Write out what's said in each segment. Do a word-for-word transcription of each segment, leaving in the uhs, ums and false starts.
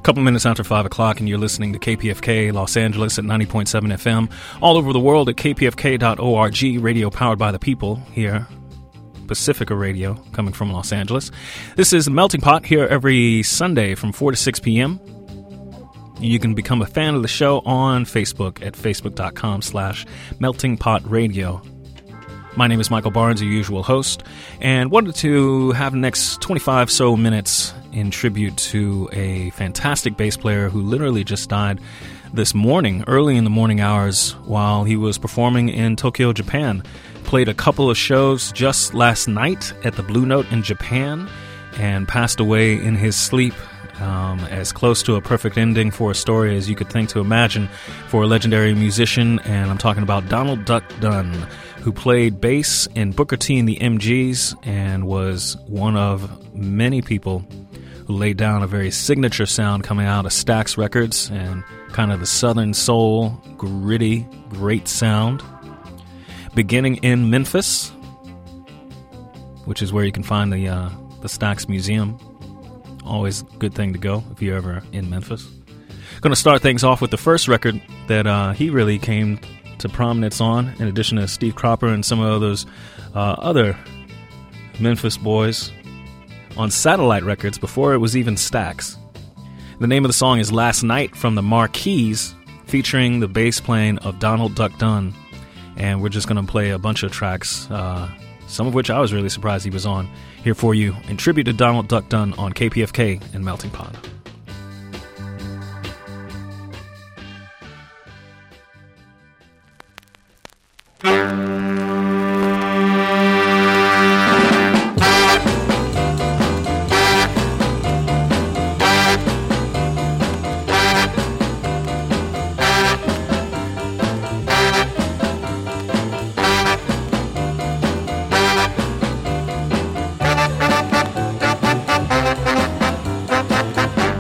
couple minutes after five o'clock, and you're listening to K P F K Los Angeles at ninety point seven F M. All over the world at k p f k dot org, radio powered by the people here. Pacifica Radio, coming from Los Angeles. This is Melting Pot, here every Sunday from four to six p.m. You can become a fan of the show on Facebook at facebook.com slash Melting Pot Radio. My name is Michael Barnes, your usual host, and wanted to have the next twenty-five so minutes in tribute to a fantastic bass player who literally just died this morning, early in the morning hours, while he was performing in Tokyo, Japan. Played a couple of shows just last night at the Blue Note in Japan and passed away in his sleep. Um, as close to a perfect ending for a story as you could think to imagine for a legendary musician, and I'm talking about Donald Duck Dunn, who played bass in Booker T and the M Gs and was one of many people who laid down a very signature sound coming out of Stax Records and kind of the Southern soul, gritty, great sound. Beginning in Memphis, which is where you can find the uh, the Stax Museum. Always a good thing to go if you're ever in Memphis. Going to start things off with the first record that uh, he really came to prominence on, in addition to Steve Cropper and some of those uh, other Memphis boys, on Satellite Records before it was even Stax. The name of the song is Last Night from the Marquees, featuring the bass playing of Donald Duck Dunn. And we're just going to play a bunch of tracks, uh, some of which I was really surprised he was on, here for you in tribute to Donald Duck Dunn on K P F K and Melting Pot. Thank you.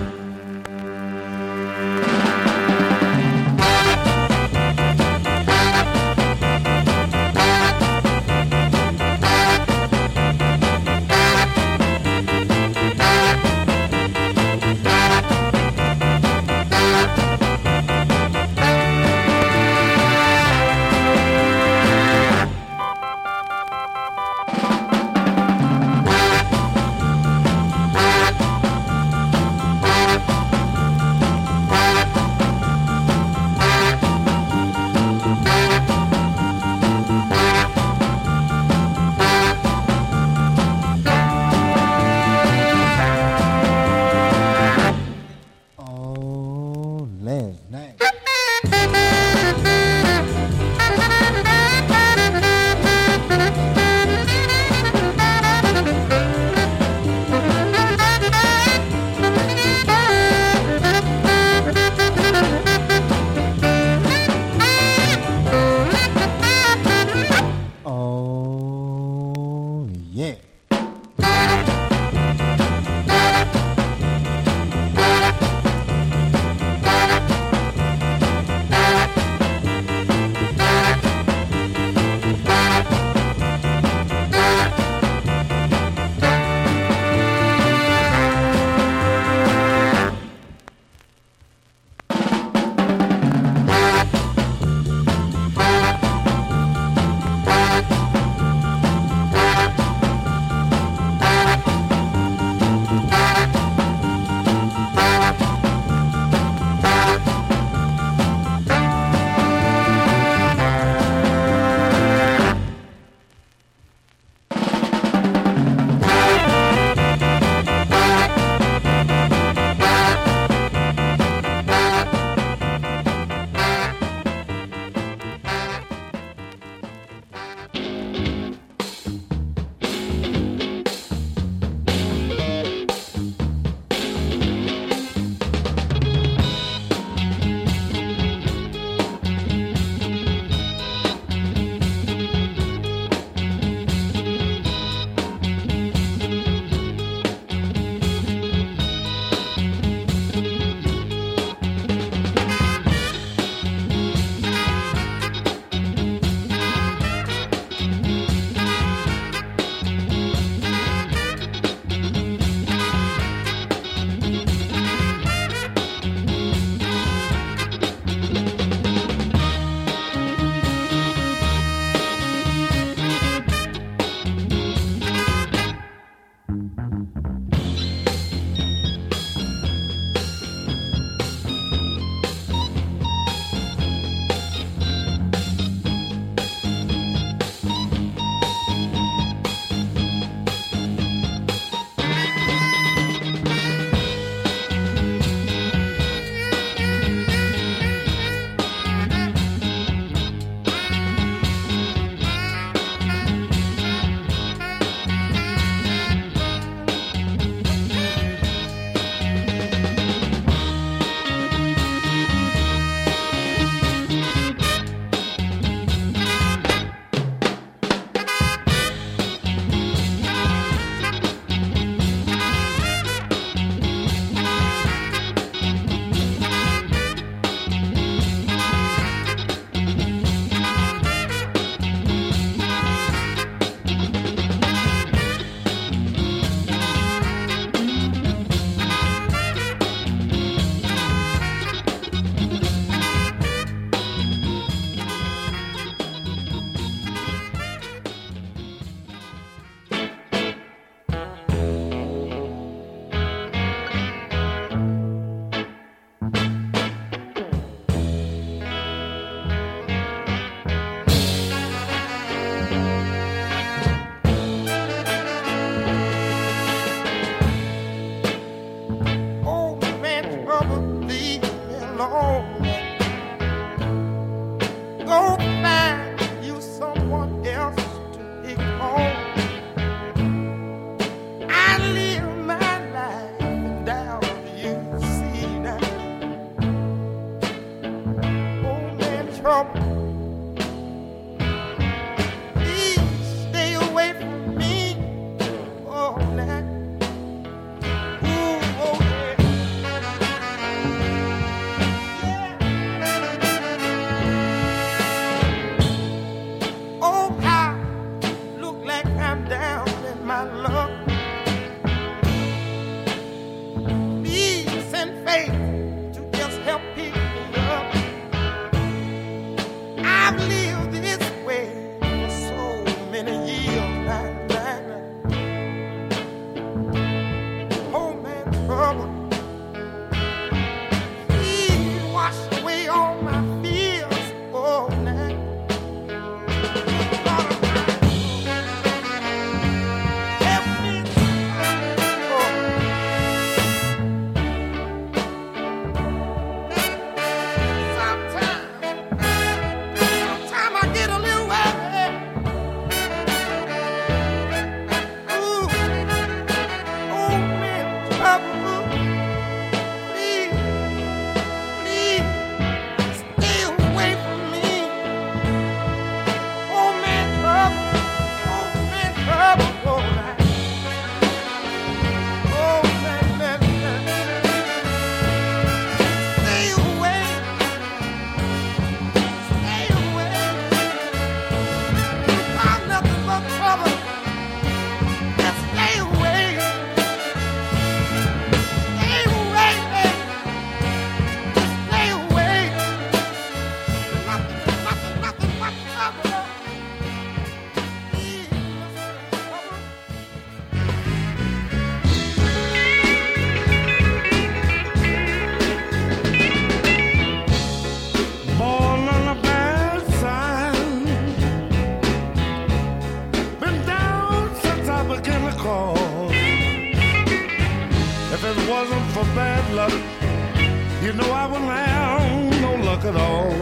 it wasn't for bad luck, you know I wouldn't have no luck at all.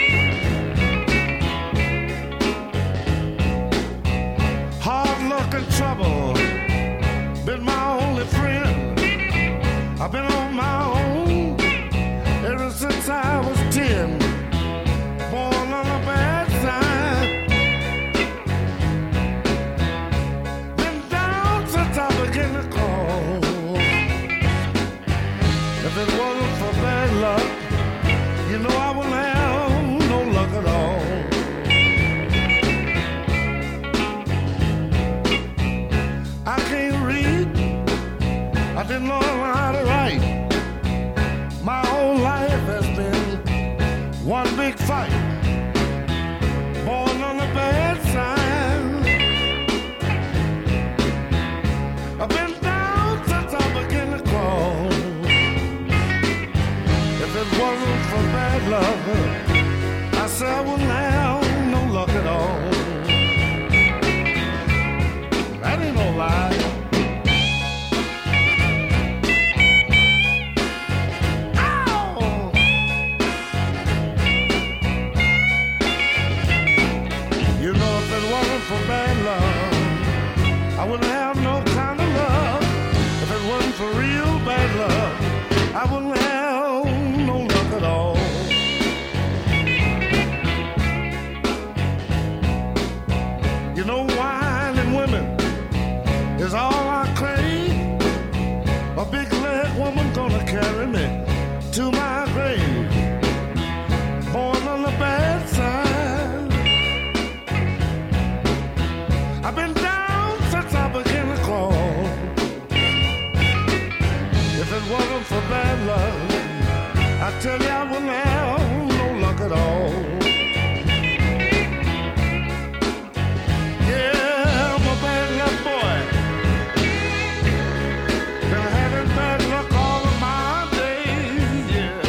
Hard luck and trouble been my only friend. I've been on my own ever since I was ten. Born on the bad side, been down since I began to crawl. If it wasn't for bad luck, you know I wouldn't have no luck at all. I can't read, I didn't learn how to write. My whole life has been one big fight. Born on the bad side, I've been down since I began to crawl. If it wasn't for bad luck, I said I wouldn't have no luck at all. That ain't no lie. For bad love, I wouldn't have no kind of love. If it wasn't for real bad love, I wouldn't have no luck at all. You know, wine and women is all I crave. A big leg woman gonna carry me to my grave. Born on the bad side, I've been down since I began to crawl. If it wasn't for bad luck, I tell you I wouldn't have no luck at all. Yeah, I'm a bad luck boy. Been having bad luck all of my days, yeah.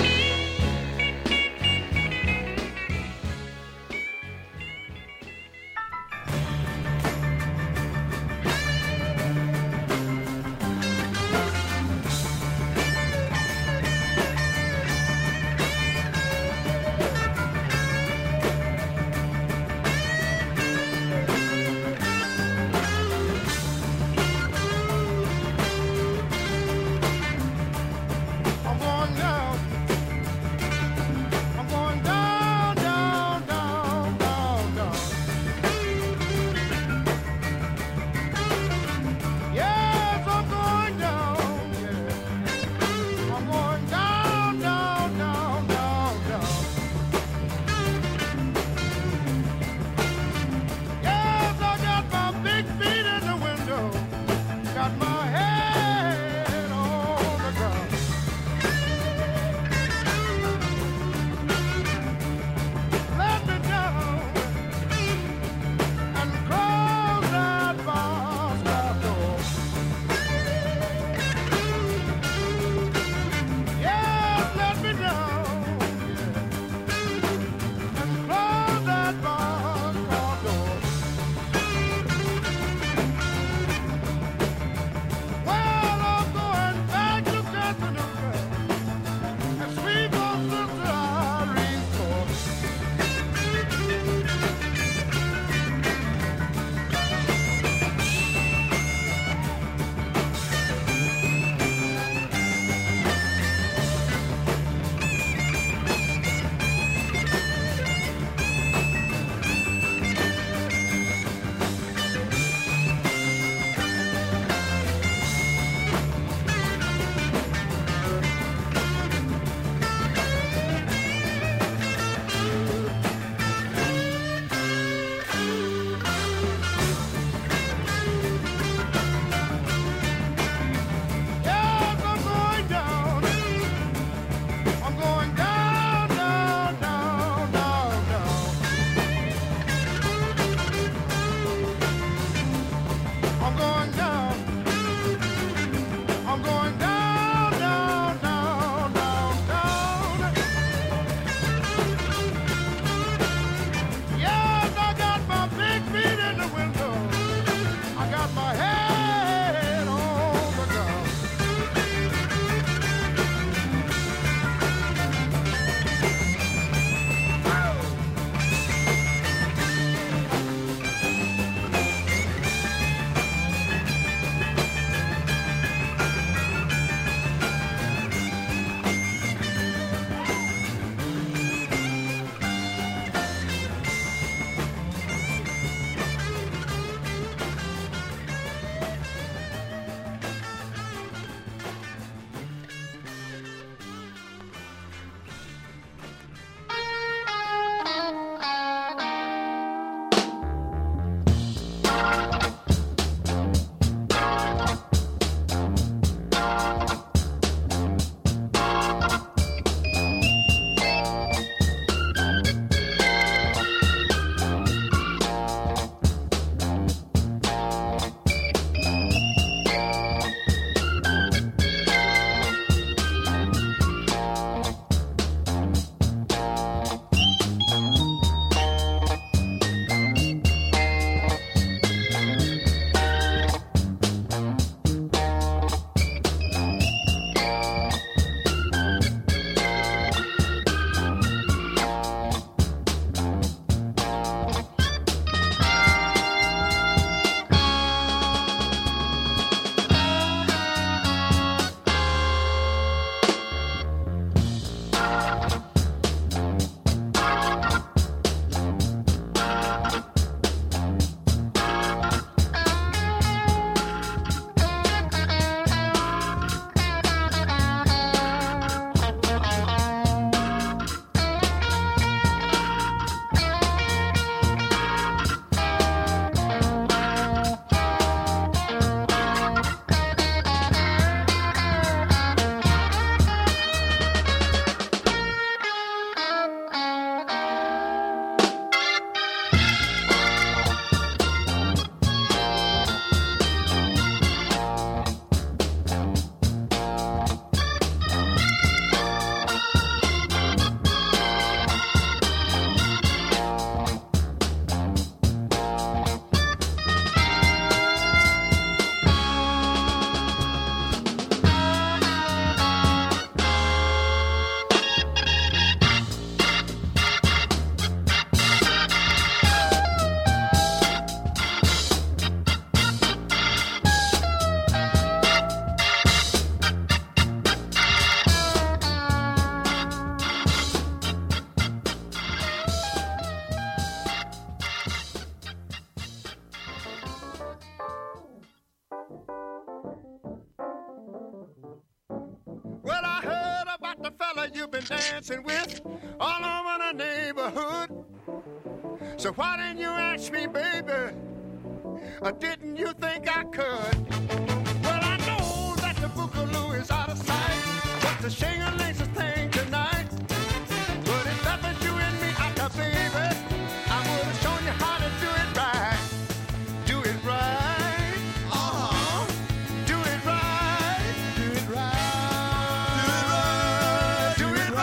that you've been dancing with all over the neighborhood. So why didn't you ask me, baby? Or didn't you think I could? Well, I know that the Boogaloo is out of sight, but the shing-a-ling's a thing tonight. But if that was you and me out there, baby, I would have shown you how to do it right. Do it right. Uh-huh. Do it right. Do it right. Do it right. Do it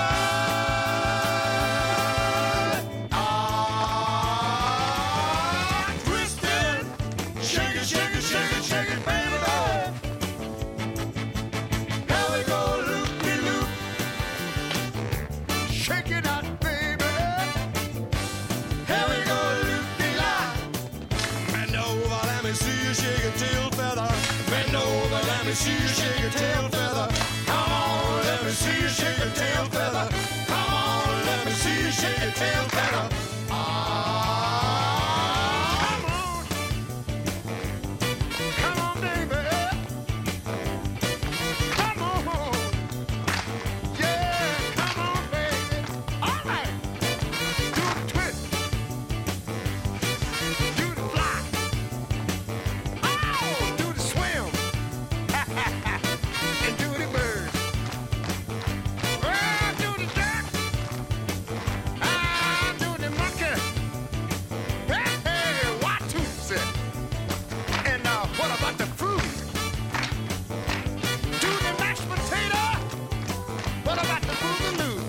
right. Ah, twist it. Shake it, shake it, shake it, shake it, baby. Here we go, loop-de-loop. Shake it out, baby. Here we go, loop-de-lop. Bend over, let me see you shake your tail feather. Bend over, let me see you shake your tail feather. Come on, let me see you shake your tail feather. Come on, let me see you shake your tail feather. Ah, come on. Come on, baby. Come on. Yeah, come on, baby. All right. Do the twist. Do the fly. Oh, do the swim. And do the bird. Well, do the duck. Ah, do the monkey. Hey, hey, Watusi. And uh, what about the fruit? Do the mashed potato. What about the boogaloo?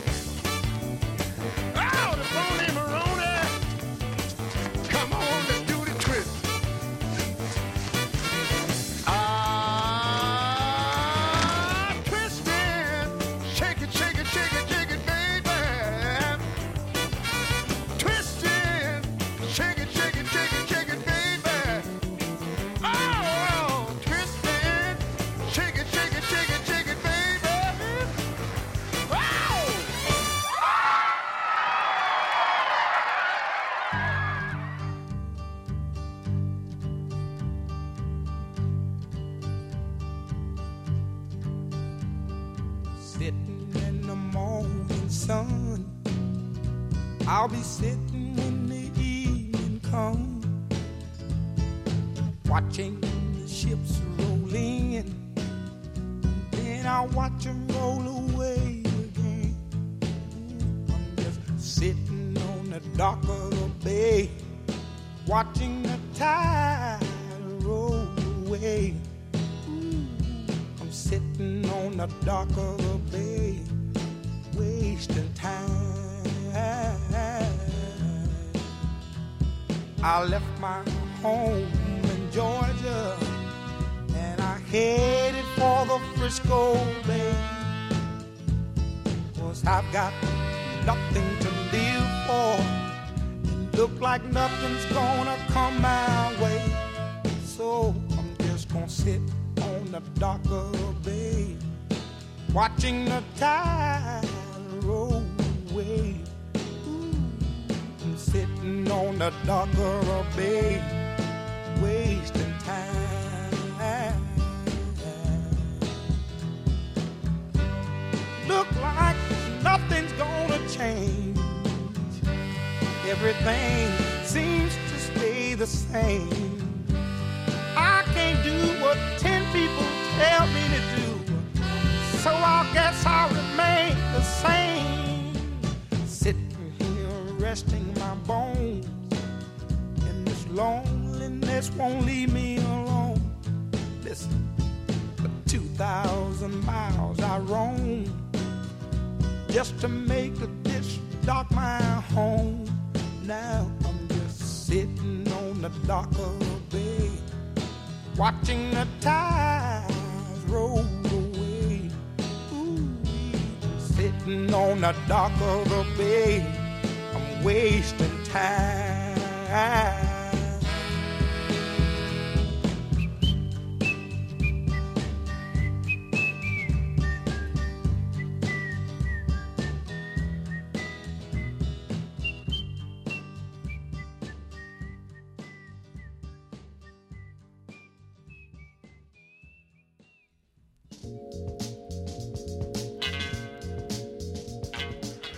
Oh, the phony maroni. Come on, let's do the twist. Ah, twisting. Shake it, shake it, shake it, shake it, baby. Twisting. Shake it, shake it, shake it, shake it, baby. Oh, twisting. Shake it, shake it, shake it, shake it, baby. Oh! Sitting in the morning sun, I'll be sitting when the evening comes, watching the ships roll in, then I'll watch them roll away again. I'm just sitting on the dock of the bay, watching the tide roll away. I'm sitting on the dock of the bay, wasting time. I left my home in Georgia and I headed for the Frisco Bay, 'cause I've got nothing to live for and look like nothing's gonna come my way. So I'm just gonna sit on the dock of the bay, watching the tide roll away. Ooh, I'm sitting on the dock of the bay, wasting time. Look like nothing's gonna change. Everything seems to stay the same. I can't do what ten people tell me to do, so I guess I'll remain the same. Sitting here resting my bones, and this loneliness won't leave me alone. Listen, for two thousand miles I roam just to make this dock my home. Now I'm just sitting on the dock of the bay, watching the tides roll away. Ooh, sitting on the dock of the bay, I'm wasting time.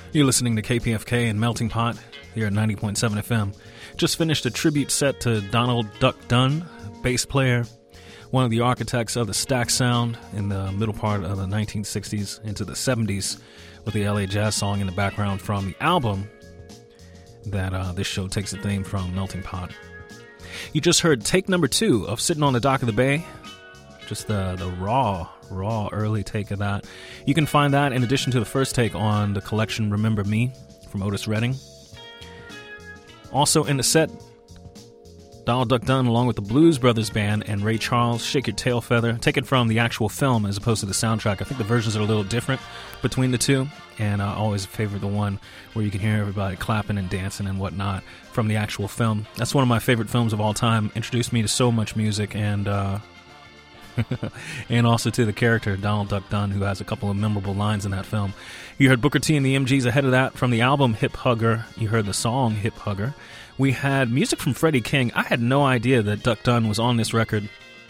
You're listening to K P F K and Melting Pot here at ninety point seven F M. Just finished a tribute set to Donald Duck Dunn, bass player, one of the architects of the Stax sound in the middle part of the nineteen sixties into the seventies, with the L A Jazz song in the background from the album that uh, this show takes its name from, Melting Pot. You just heard take number two of Sitting on the Dock of the Bay. Just the, the raw, raw early take of that. You can find that in addition to the first take on the collection Remember Me from Otis Redding. Also in the set, Donald Duck Dunn along with the Blues Brothers Band and Ray Charles, Shake Your Tail Feather, taken from the actual film as opposed to the soundtrack. I think the versions are a little different between the two, and I always favor the one where you can hear everybody clapping and dancing and whatnot from the actual film. That's one of my favorite films of all time. Introduced me to so much music, and uh, and also to the character Donald Duck Dunn, who has a couple of memorable lines in that film. You heard Booker T and the M Gs ahead of that from the album Hip Hugger. You heard the song Hip Hugger. We had music from Freddie King. I had no idea that Duck Dunn was on this record.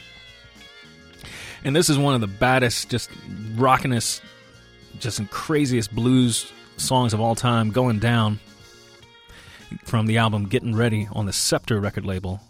And this is one of the baddest, just rockinest, just craziest blues songs of all time, Going Down, from the album Getting Ready on the Scepter record label.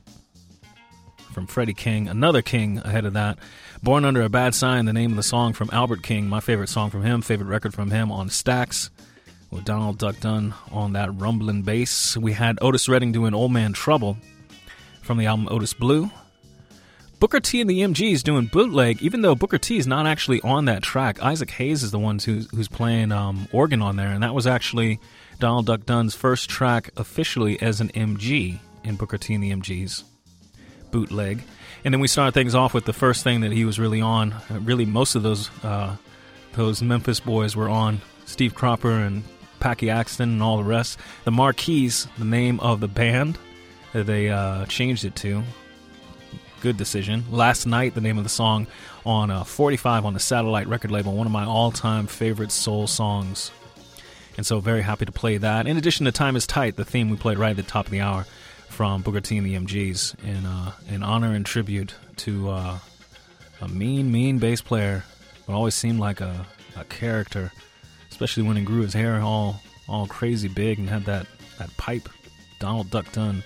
From Freddie King, another King ahead of that. Born Under a Bad Sign, the name of the song from Albert King, my favorite song from him, favorite record from him on Stax, with Donald Duck Dunn on that rumbling bass. We had Otis Redding doing Old Man Trouble from the album Otis Blue. Booker T and the M Gs doing Bootleg, even though Booker T is not actually on that track. Isaac Hayes is the one who's, who's playing um, organ on there, and that was actually Donald Duck Dunn's first track officially as an M G in Booker T and the M Gs. Bootleg. And then we started things off with the first thing that he was really on. Uh, really, most of those uh, those Memphis boys were on. Steve Cropper and Packy Axton and all the rest. The Marquis, the name of the band that they uh, changed it to. Good decision. Last Night, the name of the song on uh, forty-five on the Satellite record label. One of my all-time favorite soul songs. And so very happy to play that. In addition to Time is Tight, the theme we played right at the top of the hour, from Booker T and the M Gs in, uh, in honor and tribute to uh, a mean, mean bass player, but always seemed like a, a character, especially when he grew his hair all all crazy big and had that, that pipe. Donald Duck Dunn.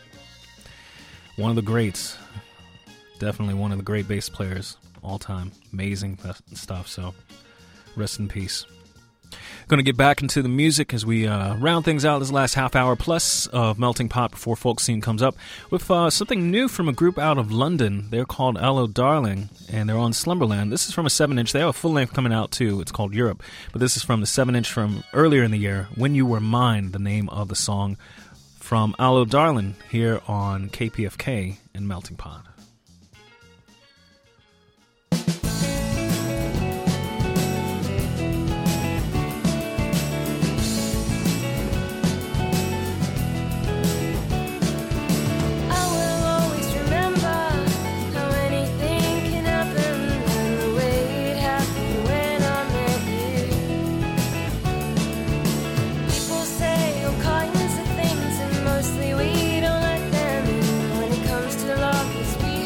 One of the greats. Definitely one of the great bass players all time. Amazing stuff, so rest in peace. Going to get back into the music as we uh, round things out this last half hour plus of Melting Pot before Folk Scene comes up with uh, something new from a group out of London. They're called Allo Darling, and they're on Slumberland. This is from a seven inch. They have a full length coming out too. It's called Europe, but this is from the seven inch from earlier in the year, When You Were Mine, the name of the song from Allo Darling here on K P F K and Melting Pot. Mostly we don't let them in when it comes to love. It's we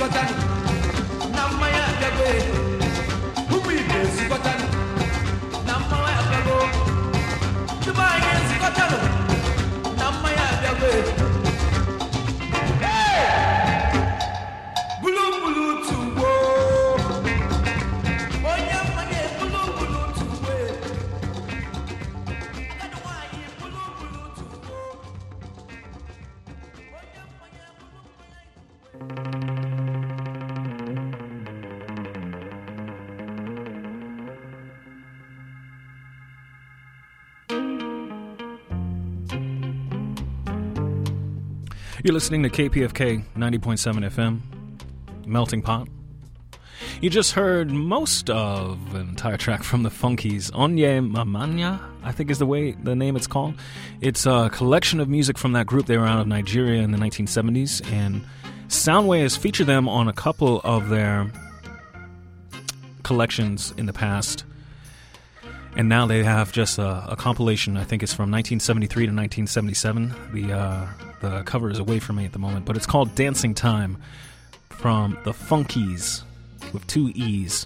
You're listening to K P F K ninety point seven F M, Melting Pot. You just heard most of an entire track from the Funkies. Onye Mamanya, I think is the way the name it's called. It's a collection of music from that group. They were out of Nigeria in the nineteen seventies, and Soundwave has featured them on a couple of their collections in the past. And now they have just a, a compilation. I think it's from nineteen seventy-three to nineteen seventy-seven. The uh, the cover is away from me at the moment, but it's called Dancing Time from the Funkies with two E's.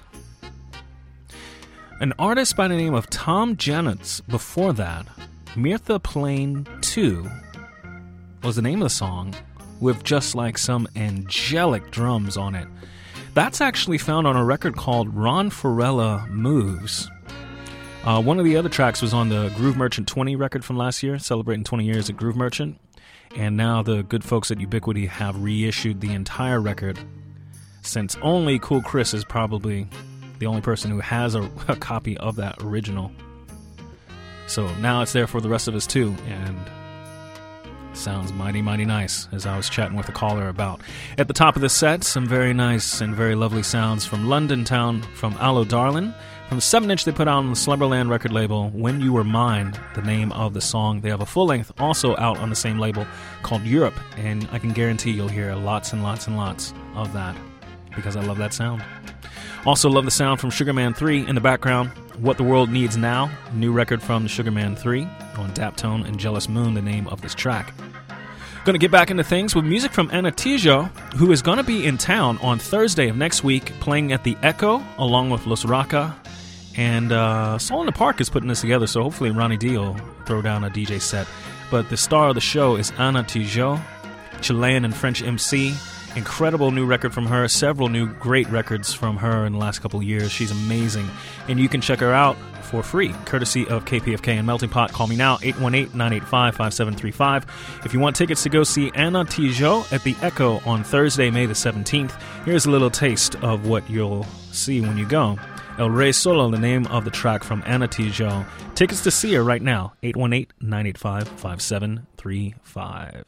An artist by the name of Tom Janetz before that, Mirtha Plain two, was the name of the song, with just like some angelic drums on it. That's actually found on a record called Ron Farella Moves. Uh, one of the other tracks was on the Groove Merchant twenty record from last year, celebrating twenty years at Groove Merchant. And now the good folks at Ubiquity have reissued the entire record, since only Cool Chris is probably the only person who has a, a copy of that original. So now it's there for the rest of us too, and sounds mighty, mighty nice, as I was chatting with a caller about. At the top of the set, some very nice and very lovely sounds from London Town, from Aloe Darlin'. From the seven inch they put out on the Slumberland record label, When You Were Mine, the name of the song. They have a full-length also out on the same label called Europe, and I can guarantee you'll hear lots and lots and lots of that, because I love that sound. Also love the sound from Sugarman three in the background. What the World Needs Now, new record from the Sugarman three on Daptone, and Jealous Moon, the name of this track. Going to get back into things with music from Ana Tijoux, who is going to be in town on Thursday of next week, playing at the Echo along with Los Raka. And uh, Soul in the Park is putting this together, so hopefully Ronnie D will throw down a D J set. But the star of the show is Ana Tijoux, Chilean and French M C. Incredible new record from her, several new great records from her in the last couple of years. She's amazing. And you can check her out for free, courtesy of K P F K and Melting Pot. Call me now, eight one eight, nine eight five, five seven three five. If you want tickets to go see Ana Tijoux at the Echo on Thursday, May the seventeenth, here's a little taste of what you'll see when you go. El Rey Solo, the name of the track from Ana Tijoux. Tickets to see her right now, eight one eight, nine eight five, five seven three five.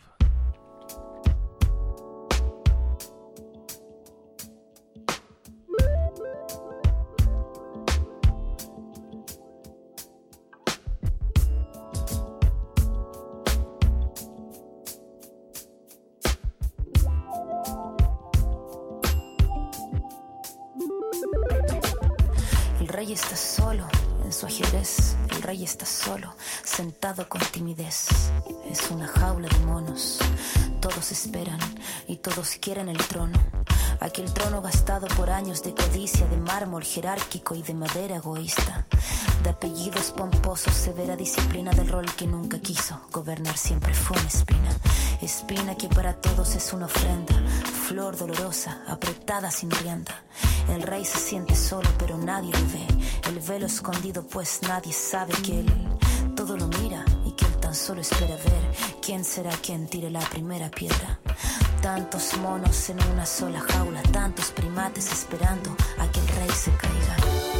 El rey está solo en su ajedrez, el rey está solo, sentado con timidez. Es una jaula de monos, todos esperan y todos quieren el trono. Aquel trono gastado por años de codicia, de mármol jerárquico y de madera egoísta. De apellidos pomposos, severa disciplina del rol que nunca quiso. Gobernar siempre fue una espina. Espina que para todos es una ofrenda. Flor dolorosa, apretada sin rienda. El rey se siente solo pero nadie lo ve. El velo escondido pues nadie sabe que él todo lo mira y que él tan solo espera ver quién será quien tire la primera piedra. Tantos monos en una sola jaula, tantos primates esperando a que el rey se caiga.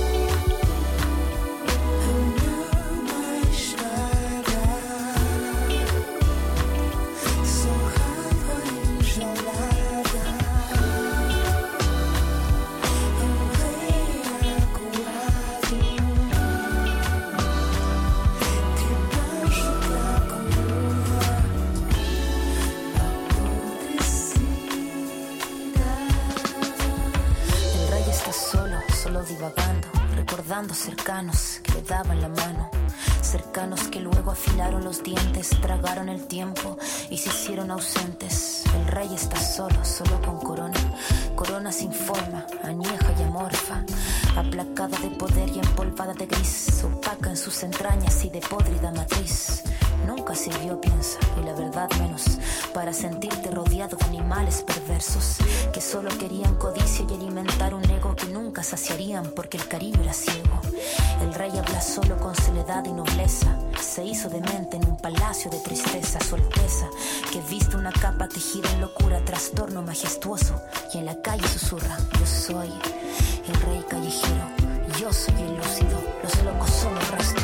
Divagando, recordando cercanos que le daban la mano, cercanos que luego afilaron los dientes, tragaron el tiempo y se hicieron ausentes. El rey está solo, solo con corona, corona lona sin forma, añeja y amorfa, aplacada de poder y empolvada de gris, opaca en sus entrañas y de podrida matriz. Nunca sirvió, piensa, y la verdad menos, para sentirte rodeado de animales perversos que solo querían codicia y alimentar un ego que nunca saciarían porque el cariño era ciego. El rey habla solo con soledad y nobleza, se hizo demente en un palacio de tristeza. Su alteza, que viste una capa tejida en locura, trastorno majestuoso, y en la calle susurra: yo soy el rey callejero, yo soy el lúcido, los locos son el resto.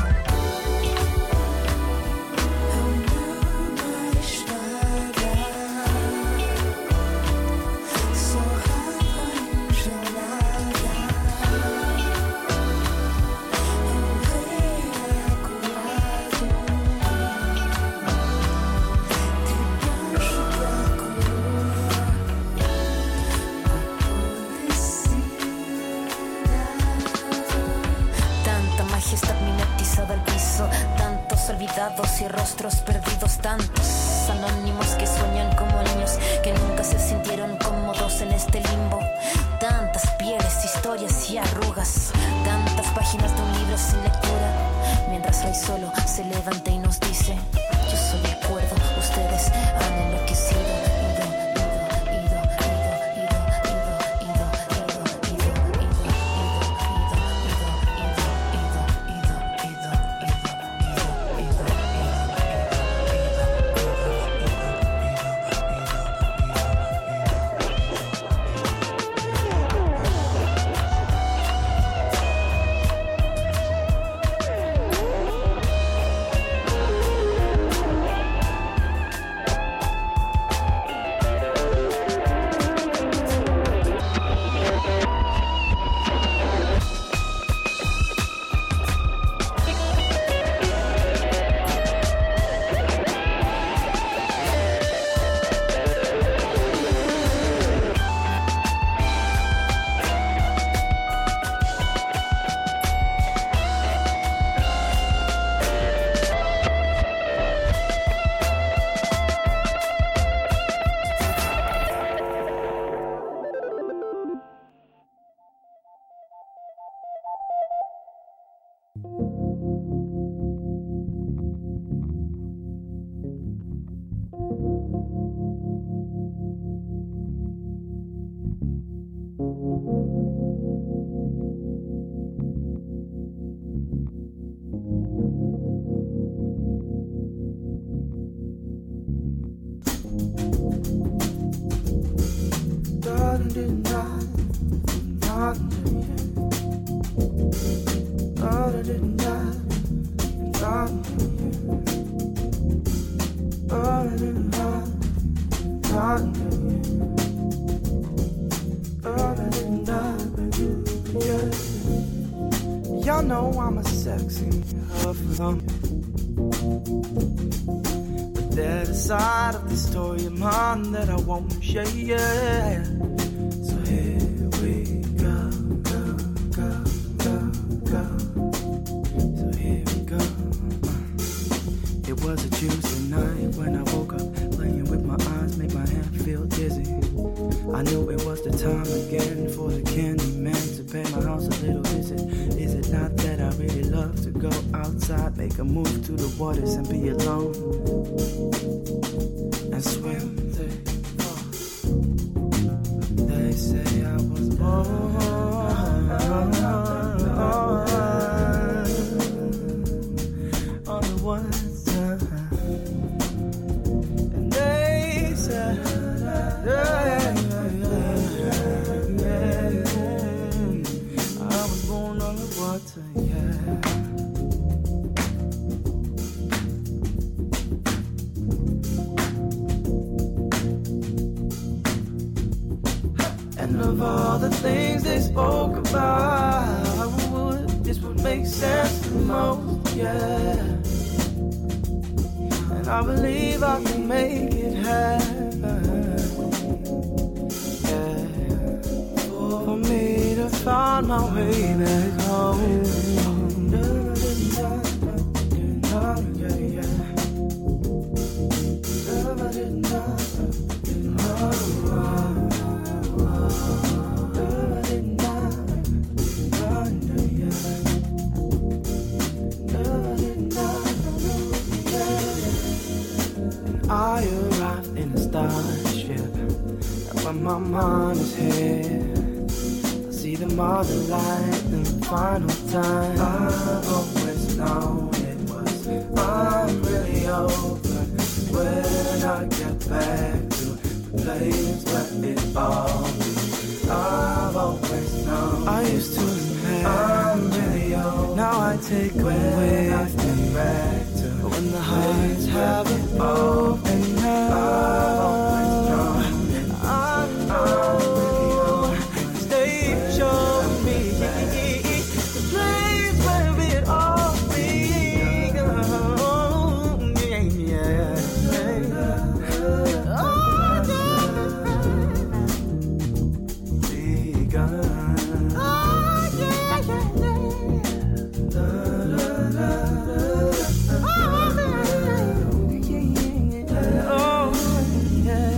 Y rostros perdidos, tantos anónimos que sueñan como niños que nunca se sintieron cómodos en este limbo. Tantas pieles, historias y arrugas, tantas páginas de un libro sin lectura, mientras Rey solo se levanta y nos dice: yo soy el cuerdo, ustedes han enloquecido. Y'all know I'm a sexy huffling, but there's a side of the story of mine that I won't share. So here we go, go, go, go, go. So here we go. It was a Tuesday night when I woke up, playing with my eyes, made my head feel dizzy. I knew it was the time again for the candy man to pay my house a little visit. Is it not that I really love to go outside, make a move to the waters and be alone and swim? They, they say I was born on the one time, and they said, yeah, of all the things they spoke about, would this would make sense the most, yeah. And I believe I can make it happen, yeah. For me to find my way back home. more than light and final time. I've always known it was. I'm really over when I get back to the place where it all began. I've always known. I used to admit I'm really old. Now I take away I get back to when the hearts have it open now. I've always known. I know. Stay showing me the place where it all began. Yeah, yeah. Oh, yeah. Begun. Oh, yeah, yeah, yeah. Da, da, da, da. Oh, yeah, yeah. Oh, yeah.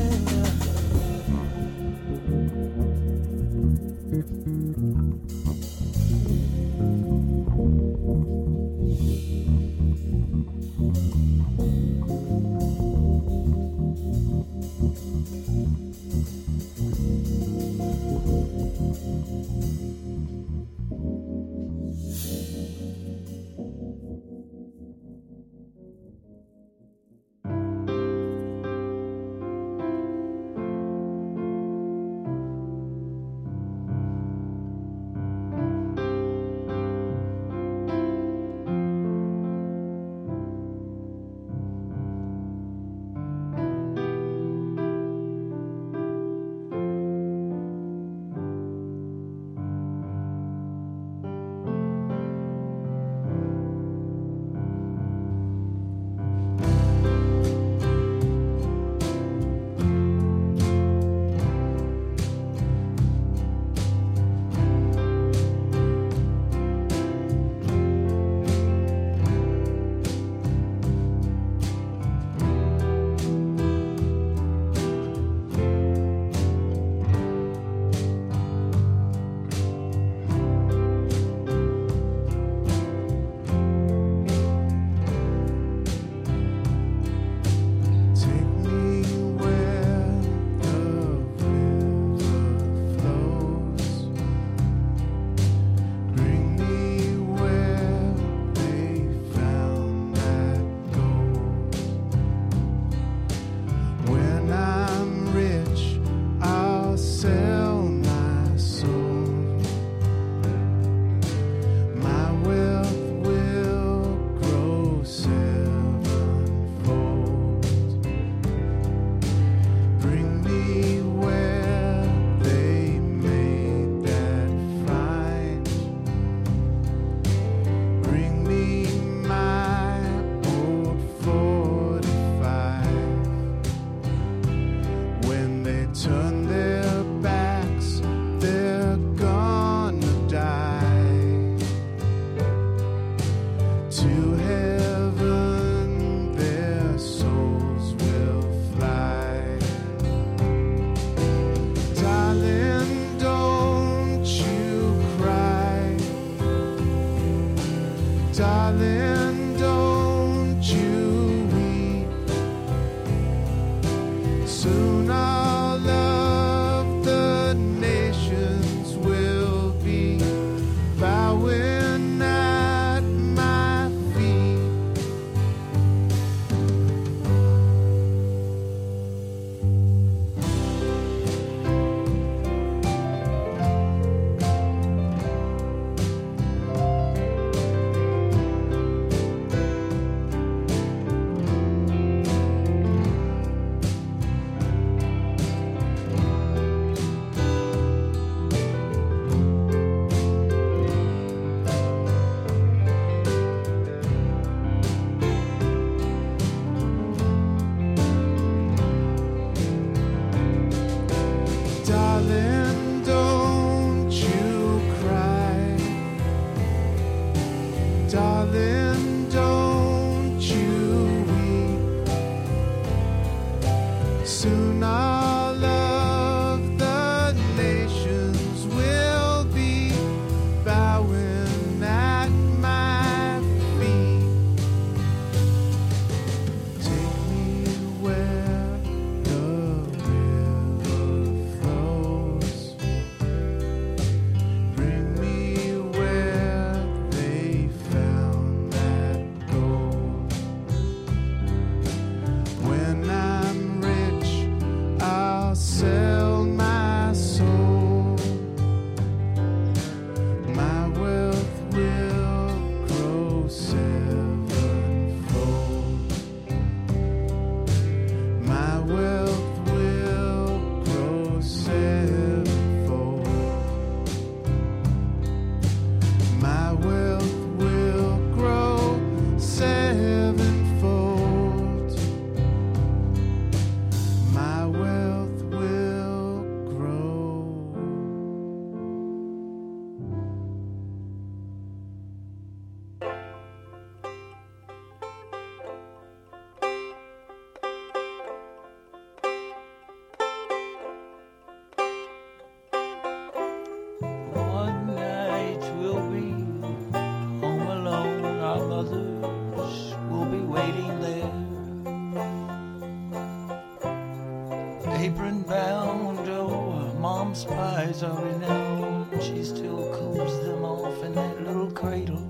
eyes are renowned. She still cools them off in that little cradle.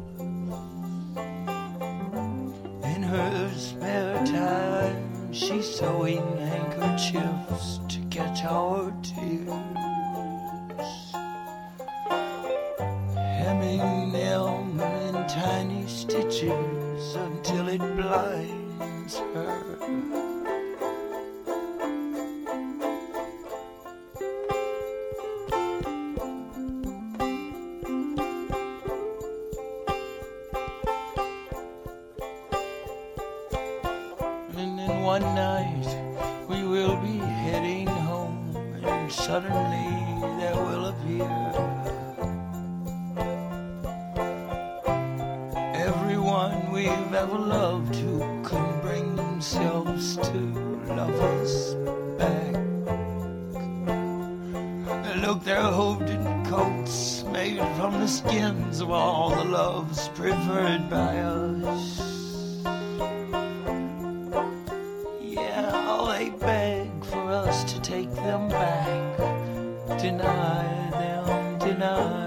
In her spare time, she's sewing handkerchiefs to catch our tears. Hemming them in tiny stitches until it blinds her. And then one night we will be heading home, and suddenly there will appear everyone we've ever loved who couldn't bring themselves to love us back. Look, they're hooded coats made from the skins of all the loves preferred by us. Yeah, all they beg for us to take them back. Deny them, deny.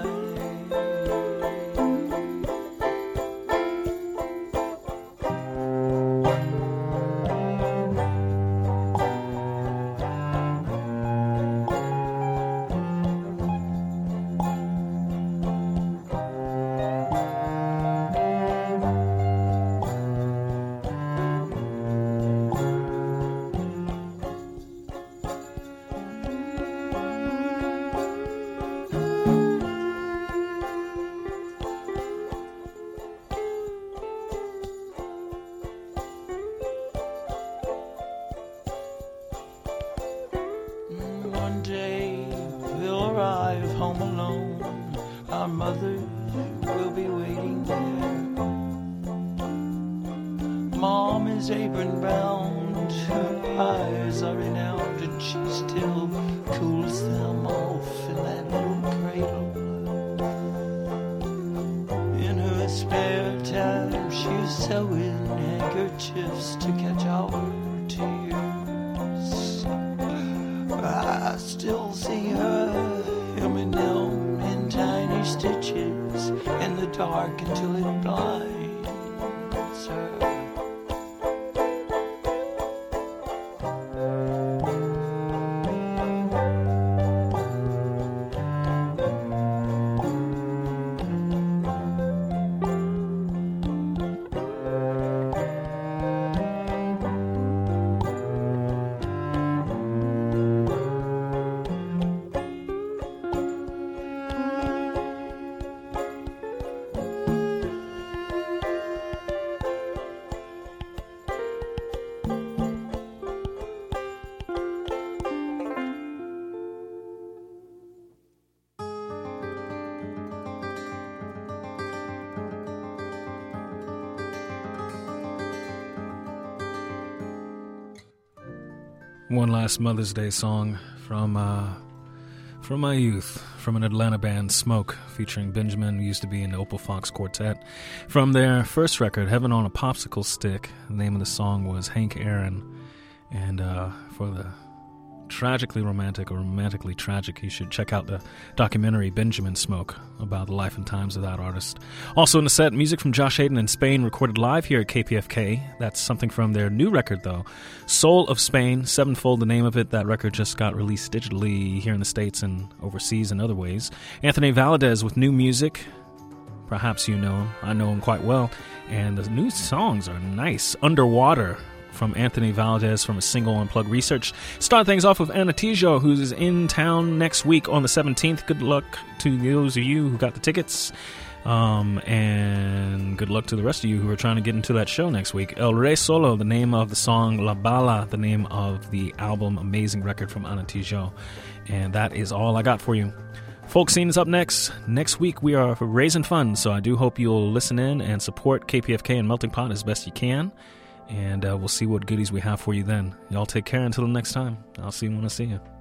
One day we'll arrive home alone. Our mothers will be waiting there. Mom is apron bound, her eyes are renowned, and she still cools them off in that little cradle. In her spare time, she's sewing handkerchiefs to catch our tears. I still see her hemming them in tiny stitches in the dark until it blinds her. One last Mother's Day song from uh, from my youth, from an Atlanta band, Smoke, featuring Benjamin, who used to be in the Opal Fox Quartet. From their first record, Heaven on a Popsicle Stick, the name of the song was Hank Aaron. And uh, for the tragically romantic or romantically tragic, you should check out the documentary Benjamin Smoke about the life and times of that artist. Also in the set, music from Josh Hayden in Spain, recorded live here at K P F K. That's something from their new record, though, Soul of Spain, Sevenfold, the name of it. That record just got released digitally here in the States and overseas in other ways. Anthony Valadez with new music. Perhaps you know him. I know him quite well. And the new songs are nice. Underwater, from Anthony Valadez from a single Unplugged Research. Start things off with Anatijo, who's in town next week on the seventeenth. Good luck to those of you who got the tickets. Um, and good luck to the rest of you who are trying to get into that show next week. El Rey Solo, the name of the song. La Bala, the name of the album. Amazing record from Anatijo. And that is all I got for you. Folk Scene is up next. Next week we are raising funds, so I do hope you'll listen in and support K P F K and Melting Pot as best you can. And uh, we'll see what goodies we have for you then. Y'all take care until the next time. I'll see you when I see you.